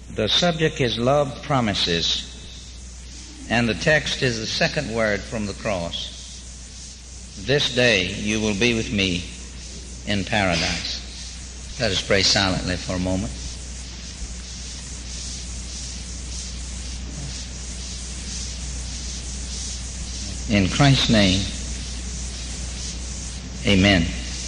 The subject is love promises, and the text is the second word from the cross. This day you will be with me in paradise. Let us pray silently for a moment. In Christ's name, amen.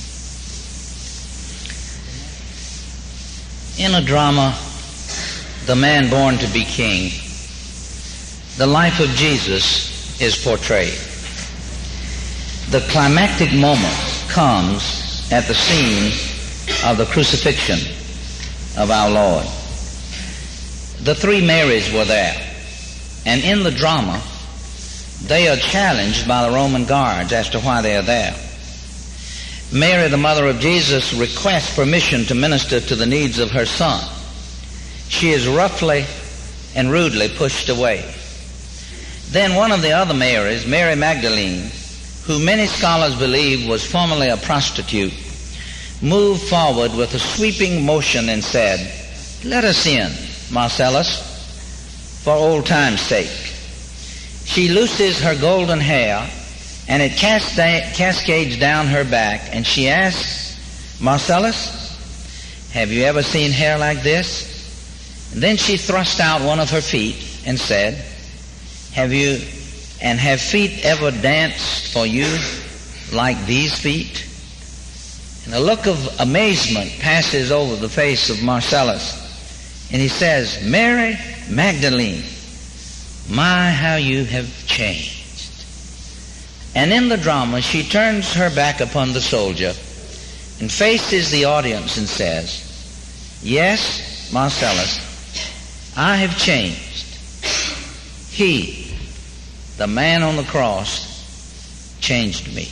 In a drama, The Man Born to Be King, the life of Jesus is portrayed. The climactic moment comes at the scene of the crucifixion of our Lord. The three Marys were there, and in the drama, they are challenged by the Roman guards as to why they are there. Mary, the mother of Jesus, requests permission to minister to the needs of her son. She is roughly and rudely pushed away. Then one of the other Marys, Mary Magdalene, who many scholars believe was formerly a prostitute, moved forward with a sweeping motion and said, "Let us in, Marcellus, for old time's sake." She looses her golden hair, and it cascades down her back, and she asks, "Marcellus, have you ever seen hair like this?" And then she thrust out one of her feet and said, have feet ever danced for you like these feet?" And a look of amazement passes over the face of Marcellus, and he says, "Mary Magdalene, my, how you have changed." And in the drama, she turns her back upon the soldier and faces the audience and says, "Yes, Marcellus, I have changed. He, the man on the cross, changed me."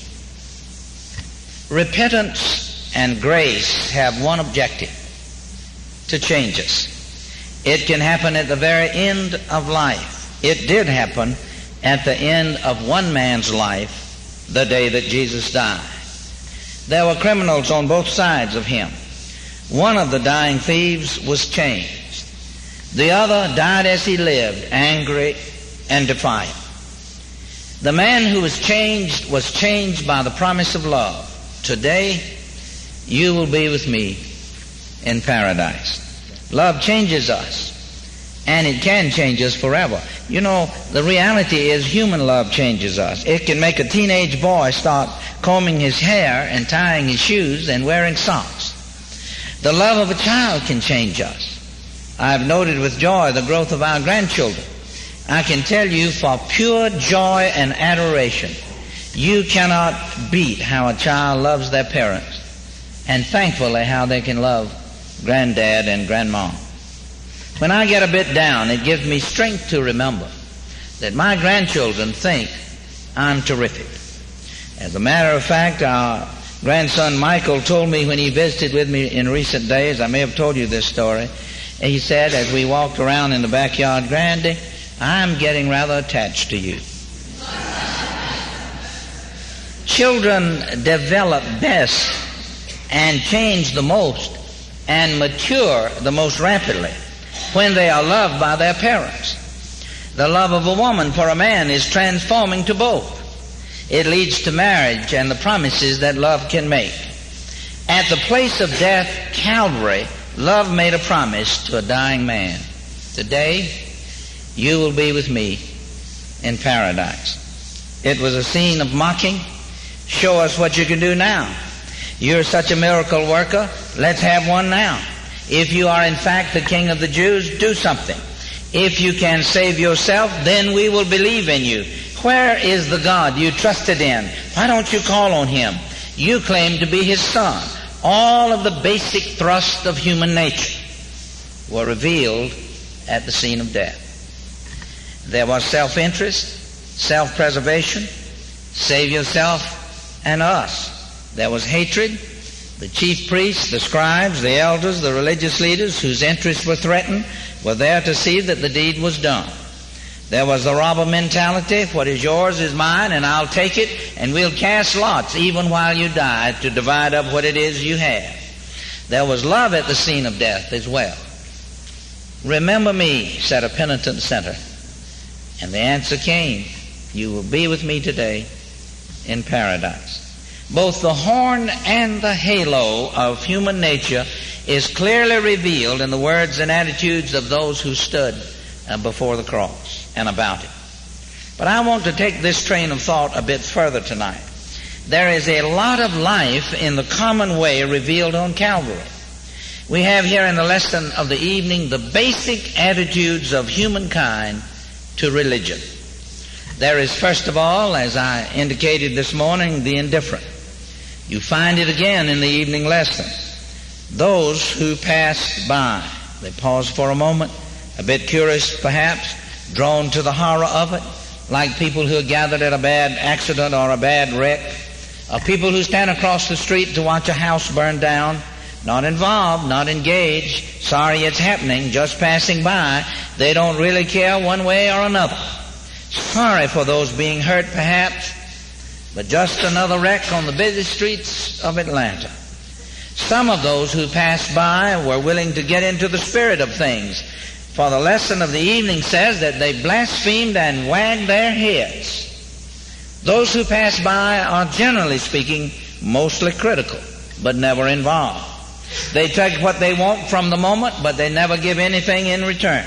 Repentance and grace have one objective: to change us. It can happen at the very end of life. It did happen at the end of one man's life, the day that Jesus died. There were criminals on both sides of him. One of the dying thieves was changed. The other died as he lived, angry and defiant. The man who was changed by the promise of love. Today, you will be with me in paradise. Love changes us, and it can change us forever. You know, the reality is human love changes us. It can make a teenage boy start combing his hair and tying his shoes and wearing socks. The love of a child can change us. I've noted with joy the growth of our grandchildren. I can tell you, for pure joy and adoration, you cannot beat how a child loves their parents, and thankfully how they can love granddad and grandma. When I get a bit down, it gives me strength to remember that my grandchildren think I'm terrific. As a matter of fact, our grandson Michael told me when he visited with me in recent days, I may have told you this story, he said as we walked around in the backyard, "Grandy, I'm getting rather attached to you." Children develop best and change the most and mature the most rapidly when they are loved by their parents. The love of a woman for a man is transforming to both. It leads to marriage and the promises that love can make. At the place of death, Calvary, love made a promise to a dying man. "Today, you will be with me in paradise." It was a scene of mocking. Show us what you can do now. You're such a miracle worker. Let's have one now. If you are in fact the King of the Jews, do something. If you can save yourself, then we will believe in you. Where is the God you trusted in? Why don't you call on him? You claim to be his son. All of the basic thrust of human nature were revealed at the scene of death. There was self-interest, self-preservation, save yourself and us. There was hatred. The chief priests, the scribes, the elders, the religious leaders whose interests were threatened were there to see that the deed was done. There was the robber mentality: what is yours is mine, and I'll take it, and we'll cast lots even while you die to divide up what it is you have. There was love at the scene of death as well. Remember me, said a penitent sinner. And the answer came, you will be with me today in paradise. Both the horn and the halo of human nature is clearly revealed in the words and attitudes of those who stood before the cross and about it. But I want to take this train of thought a bit further tonight. There is a lot of life in the common way revealed on Calvary. We have here in the lesson of the evening the basic attitudes of humankind to religion. There is, first of all, as I indicated this morning, the indifferent. You find it again in the evening lesson. Those who passed by. They paused for a moment, a bit curious perhaps, drawn to the horror of it, like people who are gathered at a bad accident or a bad wreck, or people who stand across the street to watch a house burn down, not involved, not engaged, sorry it's happening, just passing by. They don't really care one way or another. Sorry for those being hurt perhaps, but just another wreck on the busy streets of Atlanta. Some of those who passed by were willing to get into the spirit of things, for the lesson of the evening says that they blasphemed and wagged their heads. Those who pass by are, generally speaking, mostly critical, but never involved. They take what they want from the moment, but they never give anything in return.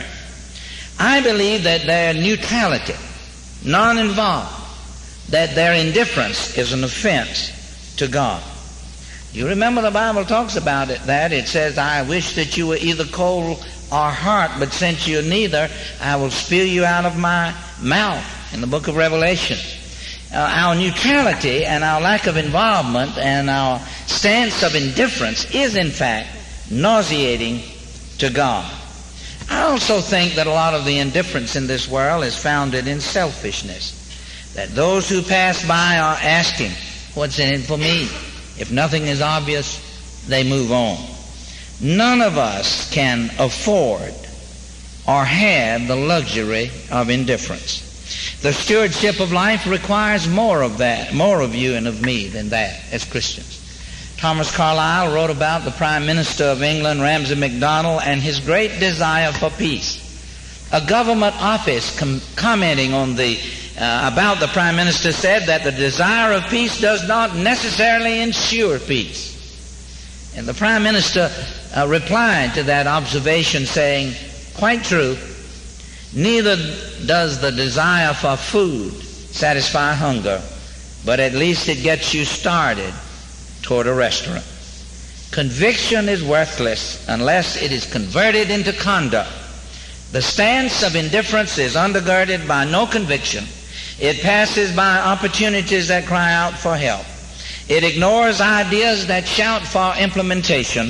I believe that their neutrality, non-involved, that their indifference is an offense to God. You remember the Bible talks about it, that it says, I wish that you were either cold or hot, but since you're neither, I will spew you out of my mouth, in the book of Revelation. Our neutrality and our lack of involvement and our stance of indifference is in fact nauseating to God. I also think that a lot of the indifference in this world is founded in selfishness. That those who pass by are asking, what's in it for me? If nothing is obvious, they move on. None of us can afford or have the luxury of indifference. The stewardship of life requires more of that, more of you and of me than that as Christians. Thomas Carlyle wrote about the Prime Minister of England, Ramsay MacDonald, and his great desire for peace. A government office commenting on about the Prime Minister said that the desire of peace does not necessarily ensure peace. And the Prime Minister replied to that observation saying, quite true, neither does the desire for food satisfy hunger, but at least it gets you started toward a restaurant. Conviction is worthless unless it is converted into conduct. The stance of indifference is undergirded by no conviction. It passes by opportunities that cry out for help. It ignores ideas that shout for implementation.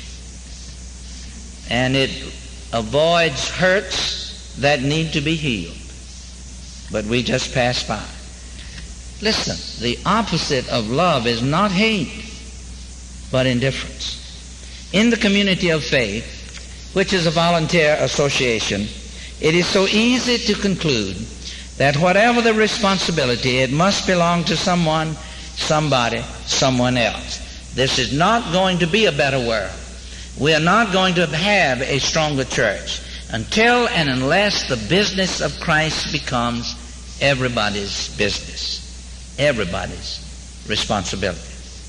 And it avoids hurts that need to be healed. But we just pass by. Listen, the opposite of love is not hate, but indifference. In the community of faith, which is a volunteer association, it is so easy to conclude that whatever the responsibility, it must belong to someone, somebody, someone else. This is not going to be a better world. We are not going to have a stronger church until and unless the business of Christ becomes everybody's business, everybody's responsibility.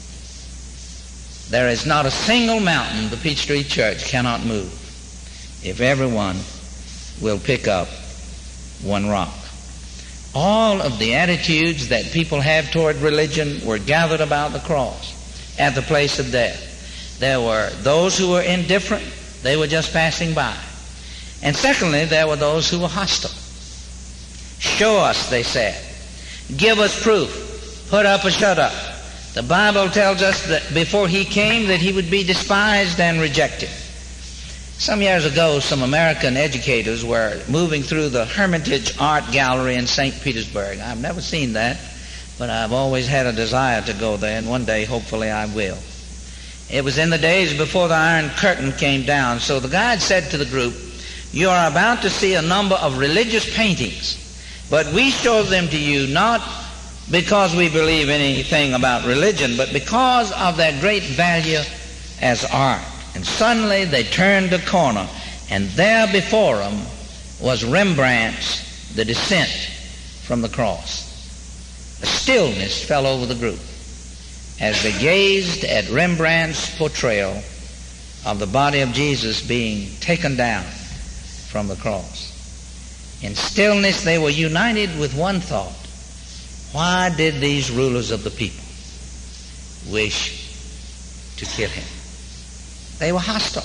There is not a single mountain the Peachtree Church cannot move if everyone will pick up one rock. All of the attitudes that people have toward religion were gathered about the cross at the place of death. There were those who were indifferent. They were just passing by. And secondly, there were those who were hostile. Show us, they said. Give us proof. Put up or shut up. The Bible tells us that before he came that he would be despised and rejected. Some years ago, some American educators were moving through the Hermitage Art Gallery in St. Petersburg. I've never seen that, but I've always had a desire to go there, and one day, hopefully, I will. It was in the days before the Iron Curtain came down, so the guide said to the group, you are about to see a number of religious paintings, but we show them to you not because we believe anything about religion, but because of their great value as art. And suddenly they turned a corner And there before them was Rembrandt's The Descent from the Cross. A stillness fell over the group as they gazed at Rembrandt's portrayal of the body of Jesus being taken down from the cross. In stillness, they were united with one thought. Why did these rulers of the people wish to kill him? They were hostile.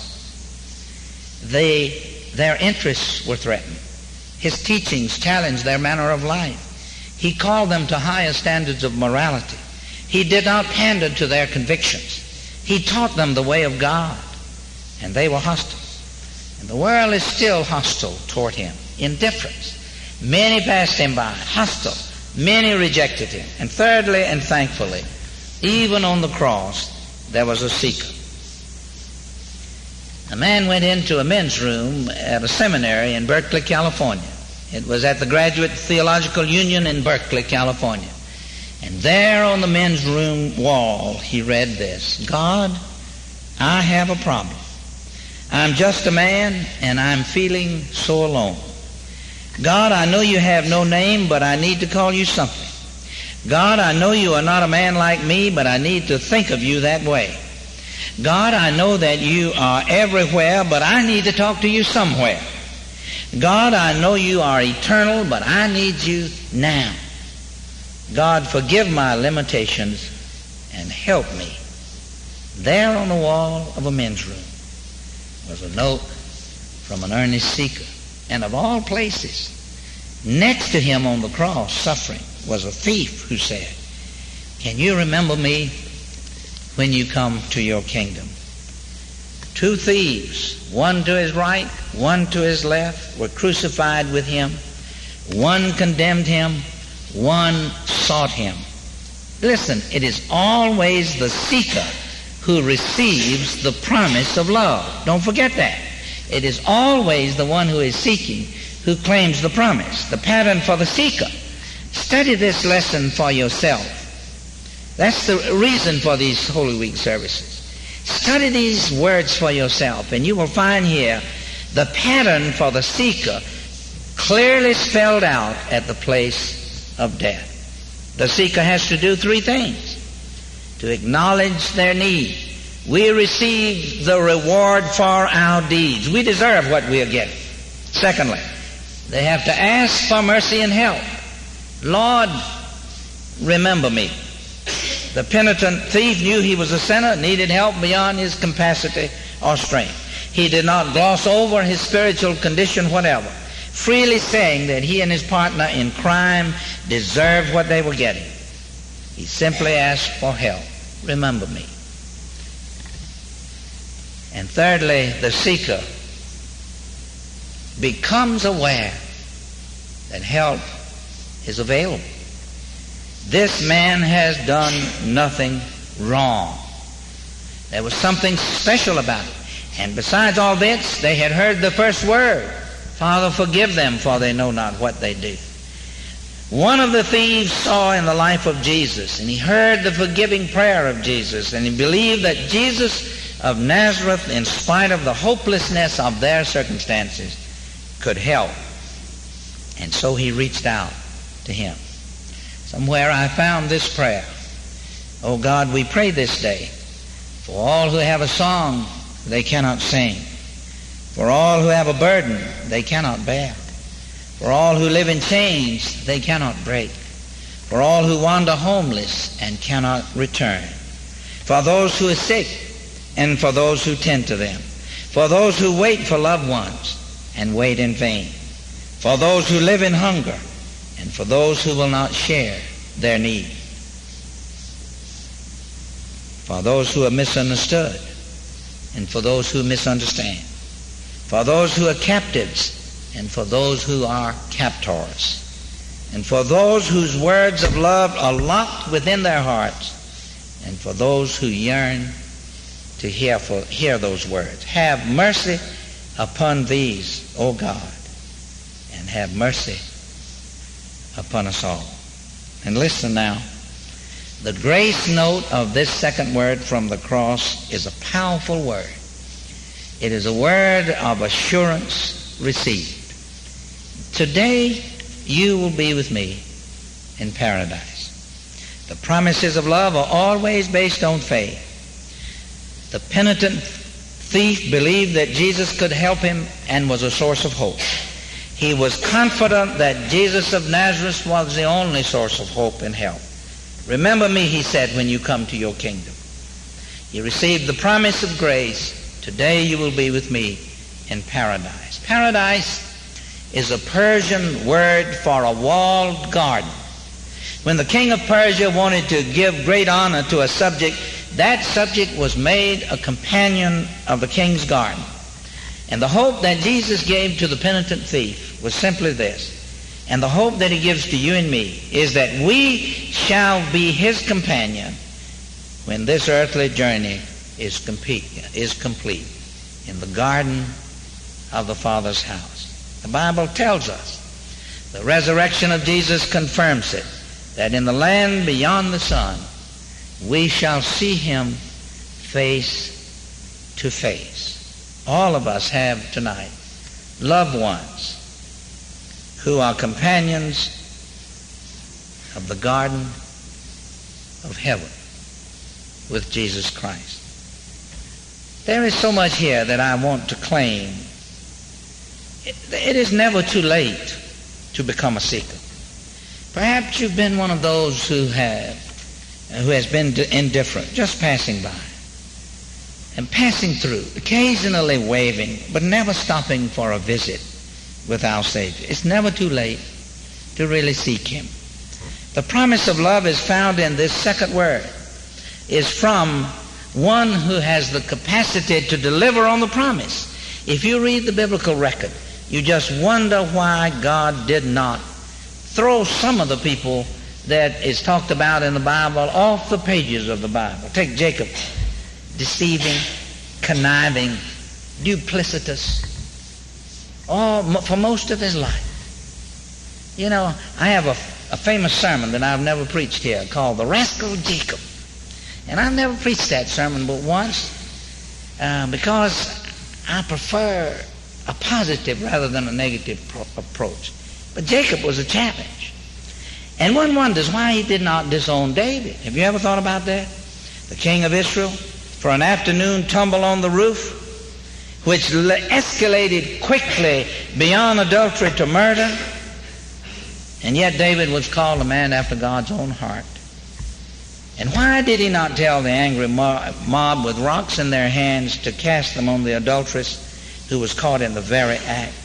Their interests were threatened. His teachings challenged their manner of life. He called them to higher standards of morality. He did not pander to their convictions. He taught them the way of God, and they were hostile. And the world is still hostile toward him. Indifference. Many passed him by, hostile. Many rejected him. And thirdly and thankfully, even on the cross, there was a seeker. A man went into a men's room at a seminary in Berkeley, California. It was at the Graduate Theological Union in Berkeley, California. And there on the men's room wall, he read this: God, I have a problem. I'm just a man, and I'm feeling so alone. God, I know you have no name, but I need to call you something. God, I know you are not a man like me, but I need to think of you that way. God, I know that you are everywhere, but I need to talk to you somewhere. God, I know you are eternal, but I need you now. God, forgive my limitations and help me. There on the wall of a men's room was a note from an earnest seeker. And of all places, next to him on the cross, suffering, was a thief who said, can you remember me when you come to your kingdom? Two thieves, one to his right, one to his left, were crucified with him. One condemned him, one sought him. Listen, it is always the seeker who receives the promise of love. Don't forget that. It is always the one who is seeking who claims the promise, the pattern for the seeker. Study this lesson for yourself. That's the reason for these Holy Week services. Study these words for yourself, and you will find here the pattern for the seeker clearly spelled out at the place of death. The seeker has to do three things: to acknowledge their need. We receive the reward for our deeds. We deserve what we are getting. Secondly, they have to ask for mercy and help. Lord, remember me. The penitent thief knew he was a sinner, needed help beyond his capacity or strength. He did not gloss over his spiritual condition whatever, freely saying that he and his partner in crime deserved what they were getting. He simply asked for help. Remember me. And thirdly, the seeker becomes aware that help is available. This man has done nothing wrong. There was something special about it. And besides all this, they had heard the first word, Father, forgive them, for they know not what they do. One of the thieves saw in the life of Jesus, and he heard the forgiving prayer of Jesus, and he believed that Jesus of Nazareth, in spite of the hopelessness of their circumstances, could help. And so he reached out to him. Somewhere I found this prayer. Oh God, we pray this day for all who have a song they cannot sing, for all who have a burden they cannot bear, for all who live in chains they cannot break, for all who wander homeless and cannot return, for those who are sick and for those who tend to them, for those who wait for loved ones and wait in vain, for those who live in hunger and for those who will not share their need, for those who are misunderstood and for those who misunderstand, for those who are captives and for those who are captors, and for those whose words of love are locked within their hearts, and for those who yearn to hear those words. Have mercy upon these, O God, and have mercy upon us all. And listen now. The grace note of this second word from the cross is a powerful word. It is a word of assurance received. Today you will be with me in paradise. The promises of love are always based on faith. The penitent thief believed that Jesus could help him and was a source of hope. He was confident that Jesus of Nazareth was the only source of hope and help. Remember me, he said, when you come to your kingdom. He received the promise of grace. Today you will be with me in paradise. Paradise is a Persian word for a walled garden. When the king of Persia wanted to give great honor to a subject, that subject was made a companion of the king's garden. And the hope that Jesus gave to the penitent thief was simply this. And the hope that he gives to you and me is that we shall be his companion when this earthly journey is complete in the garden of the Father's house. The Bible tells us, the resurrection of Jesus confirms it, that in the land beyond the sun, we shall see him face to face. All of us have tonight loved ones who are companions of the garden of heaven with Jesus Christ. There is so much here that I want to claim. It is never too late to become a seeker. Perhaps you've been one of those who has been indifferent, just passing by and passing through, occasionally waving, but never stopping for a visit with our Savior. It's never too late to really seek him. The promise of love is found in this second word, is from one who has the capacity to deliver on the promise. If you read the biblical record, you just wonder why God did not throw some of the people that is talked about in the Bible off the pages of the Bible. Take Jacob, deceiving, conniving, duplicitous, for most of his life. You know, I have a famous sermon that I've never preached here called The Rascal Jacob. And I've never preached that sermon but once because I prefer a positive rather than a negative approach. But Jacob was a challenge. And one wonders why he did not disown David. Have you ever thought about that? The king of Israel, for an afternoon tumble on the roof, which escalated quickly beyond adultery to murder. And yet David was called a man after God's own heart. And why did he not tell the angry mob with rocks in their hands to cast them on the adulteress who was caught in the very act?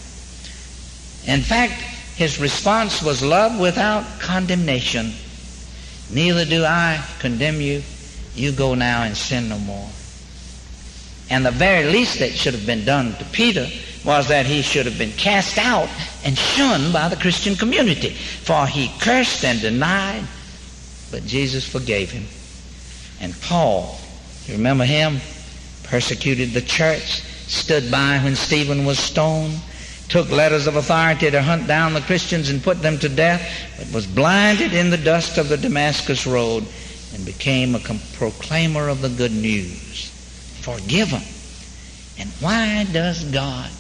In fact, his response was love without condemnation. Neither do I condemn you. You go now and sin no more. And the very least that should have been done to Peter was that he should have been cast out and shunned by the Christian community. For he cursed and denied, but Jesus forgave him. And Paul, you remember him? Persecuted the church, stood by when Stephen was stoned, took letters of authority to hunt down the Christians and put them to death, but was blinded in the dust of the Damascus road and became a proclaimer of the good news. Forgiven. And why does God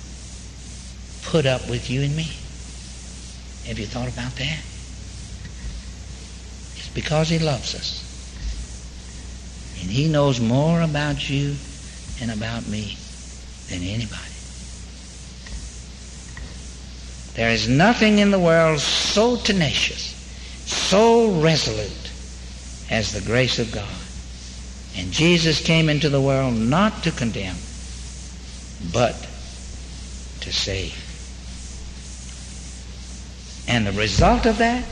put up with you and me? Have you thought about that? It's because he loves us. And he knows more about you and about me than anybody. There is nothing in the world so tenacious, so resolute as the grace of God. And Jesus came into the world not to condemn, but to save. And the result of that,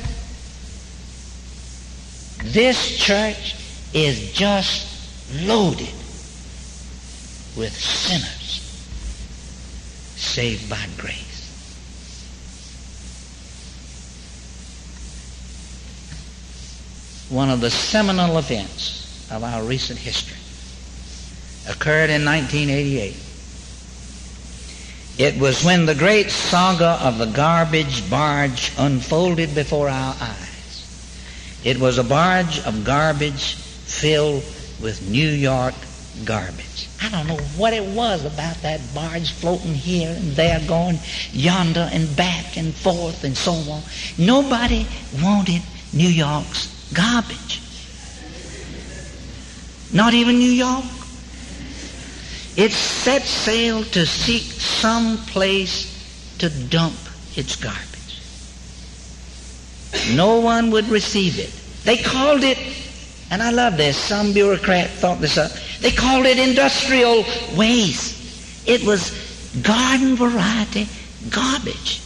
this church is just loaded with sinners saved by grace. One of the seminal events of our recent history occurred in 1988. It was when the great saga of the garbage barge unfolded before our eyes. It was a barge of garbage filled with New York garbage. I don't know what it was about that barge floating here and there, going yonder and back and forth and so on. Nobody wanted New York's garbage. Not even New York. It set sail to seek some place to dump its garbage. No one would receive it. They called it, and I love this, some bureaucrat thought this up, they called it industrial waste. It was garden variety garbage.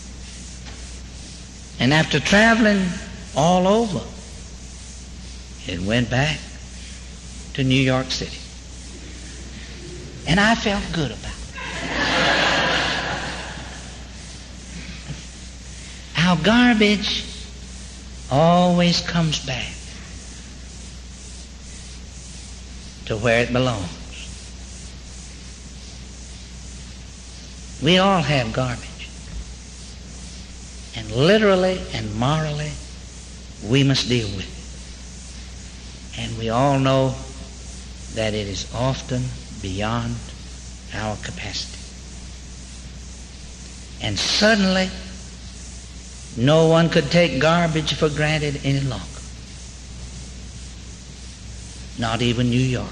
And after traveling all over, it went back to New York City. And I felt good about it. Our garbage always comes back to where it belongs. We all have garbage. And literally and morally, we must deal with it. And we all know that it is often beyond our capacity. And suddenly, no one could take garbage for granted any longer. Not even New York.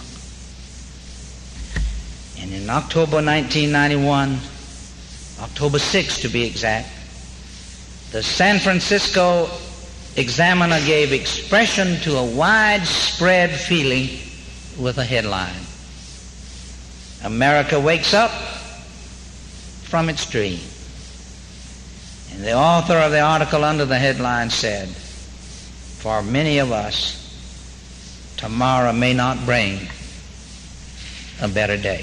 And in October 1991, October 6 to be exact, the San Francisco Examiner gave expression to a widespread feeling with a headline: America wakes up from its dream. And the author of the article under the headline said, for many of us, tomorrow may not bring a better day.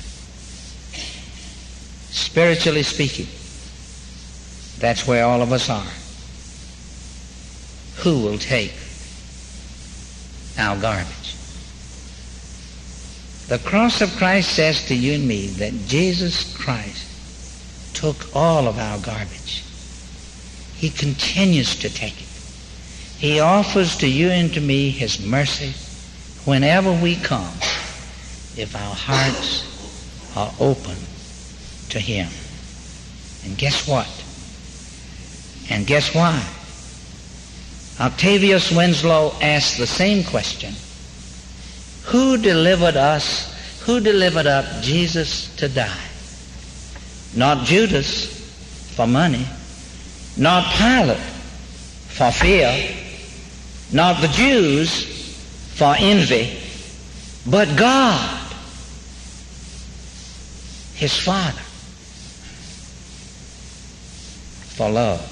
Spiritually speaking, that's where all of us are. Who will take our garbage? The cross of Christ says to you and me that Jesus Christ took all of our garbage. He continues to take it. He offers to you and to me his mercy whenever we come, if our hearts are open to him. And guess what? And guess why? Octavius Winslow asked the same question. Who delivered up Jesus to die? Not Judas for money, not Pilate for fear, not the Jews for envy, but God, his Father, for love.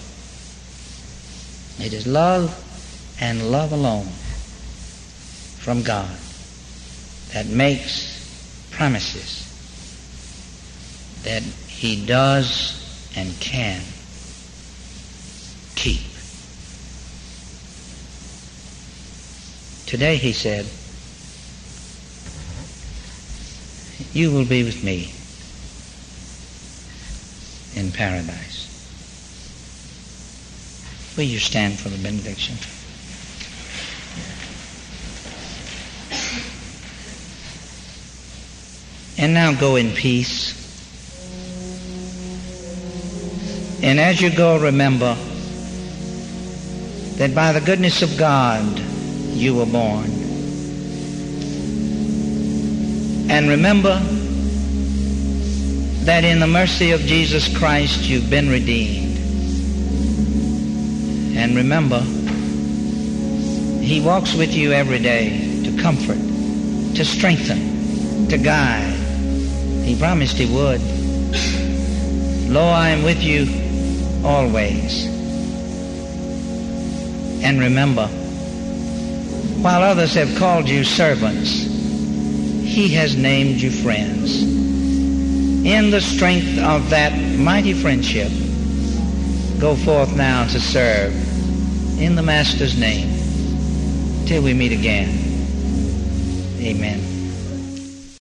It is love and love alone from God that makes promises that he does and can keep. Today he said, you will be with me in paradise. Will you stand for the benediction? And now go in peace. And as you go, remember that by the goodness of God you were born. And remember that in the mercy of Jesus Christ you've been redeemed. And remember, he walks with you every day to comfort, to strengthen, to guide. He promised he would. Lo, I am with you always. And remember, while others have called you servants, he has named you friends. In the strength of that mighty friendship, go forth now to serve in the Master's name till we meet again. Amen.